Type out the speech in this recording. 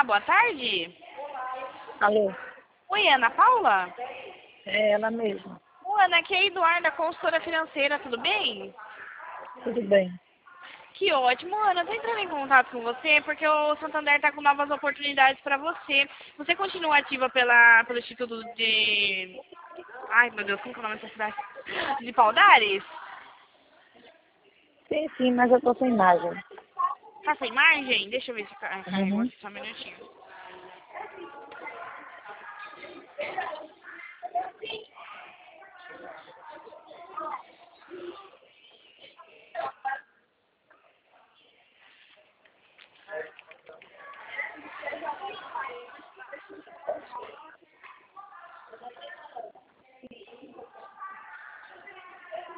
Olá, boa tarde. Alô? Oi, Ana Paula? É ela mesma. Oi, Ana, aqui é a Eduarda, consultora financeira, tudo bem? Tudo bem. Que ótimo, Ana. Eu tô entrando em contato com você porque o Santander está com novas oportunidades para você. Você continua ativa pelo Instituto de... Ai, meu Deus, como que é o nome dessa cidade? De Paldares? Sim, mas eu tô sem imagem. Tá sem margem? Deixa eu ver se carregou Uhum. aqui só um minutinho.